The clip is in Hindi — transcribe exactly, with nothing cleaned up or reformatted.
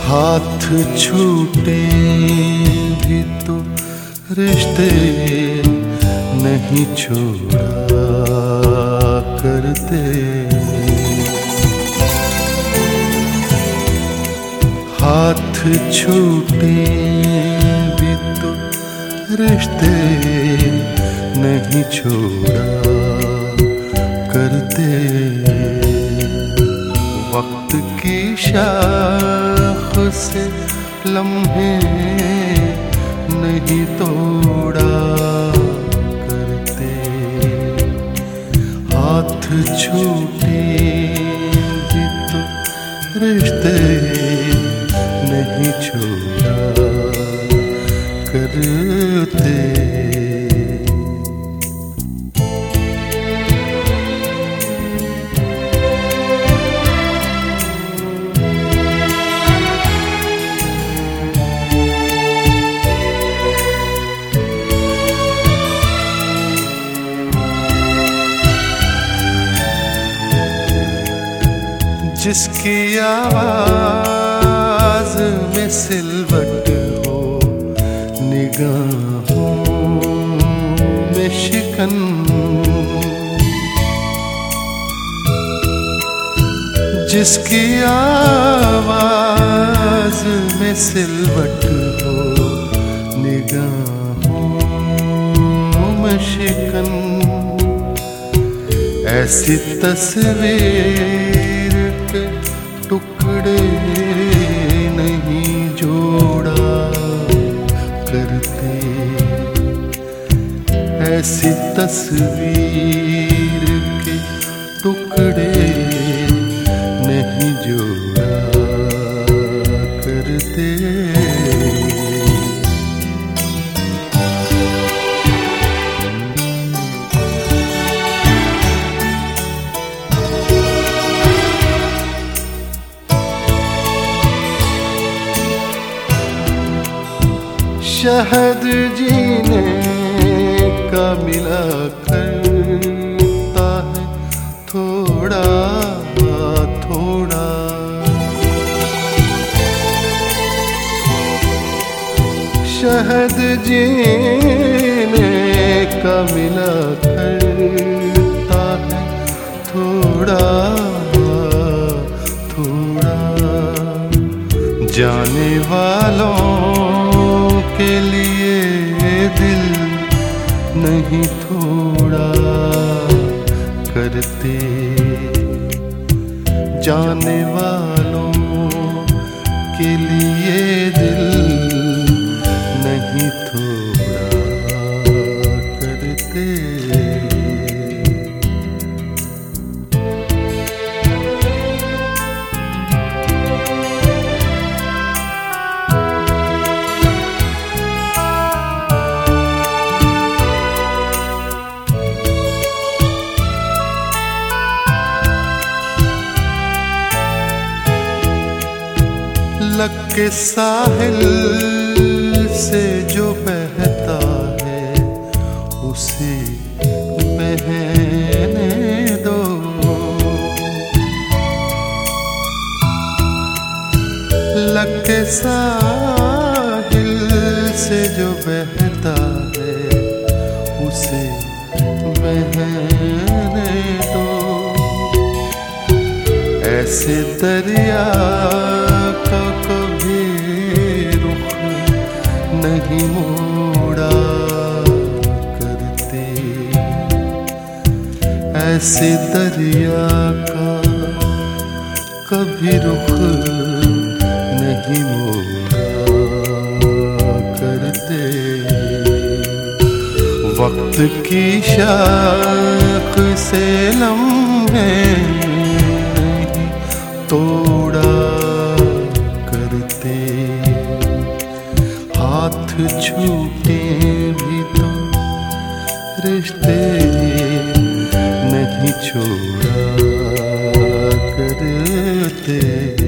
हाथ छूटे भी तो रिश्ते नहीं छोड़ा करते। हाथ छूटे भी तो रिश्ते नहीं छोड़ा करते। वक्त की शाख से लम्हे नहीं तोड़ा करते। हाथ छूटे भी तो रिश्ते नहीं छोड़ा करते। जिसकी आवाज में सिलवट हो, निगाहों में शिकन, जिसकी आवाज में सिलवट हो, निगाहों में शिकन, ऐसी तस्वीर टुकड़े नहीं जोड़ा करते। ऐसी तस्वीर के टुकड़े नहीं जोड़ा करते। शहद जीने का मिला करता है थोड़ा थोड़ा। शहद जीने का मिला करता है थोड़ा थोड़ा। जाने वालों के लिए दिल नहीं थोड़ा करते। जाने वालों के लिए दिल नहीं थोड़ा करते। लग के साहिल से जो बहता है उसे बहने दो। लग के साहिल से जो बहता है उसे बहने दो। ऐसे दरिया का कभी रुख नहीं मोड़ा करते। ऐसे दरिया का कभी रुख नहीं मोड़ा करते। वक्त की शाख से लम्हे तोड़ा करते। हाथ छूटे भी तो रिश्ते नहीं छोड़ा करते।